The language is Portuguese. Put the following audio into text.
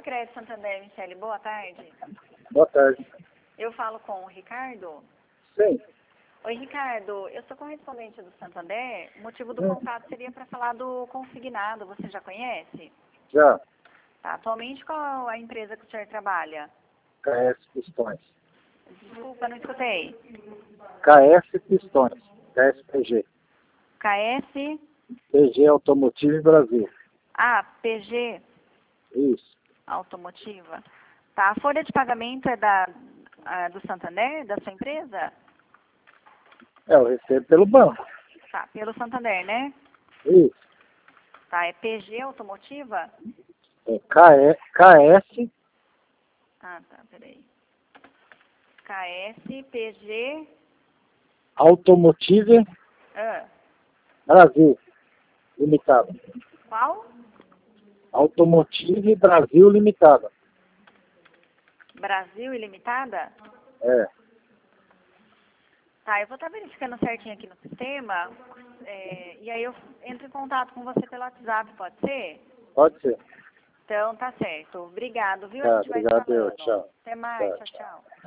Sicredi Santander, Michele, boa tarde. Boa tarde. Eu falo com o Ricardo. Sim. Oi, Ricardo, eu sou correspondente do Santander. O motivo do contato seria para falar do consignado. Você já conhece? Já. Tá. Atualmente, qual a empresa que o senhor trabalha? KS Pistões. Desculpa, não escutei. KS Pistões. KSPG. KS? PG Automotive Brasil. Ah, PG Isso. Automotiva. Tá. A folha de pagamento é do Santander, da sua empresa? Eu recebo pelo banco. Tá. Pelo Santander, né? Isso. Tá. É PG Automotiva? É KS Ah, tá. Peraí. KS, PG... Automotive Brasil Limitada. Qual? Automotive Brasil Limitada. Brasil Ilimitada? É. Tá, eu vou estar verificando certinho aqui no sistema, e aí eu entro em contato com você pelo WhatsApp, pode ser? Pode ser. Então, tá certo. Obrigado, viu? Tá, A gente vai se obrigado. falando. Tchau. Até mais. Tá, Tchau, tchau.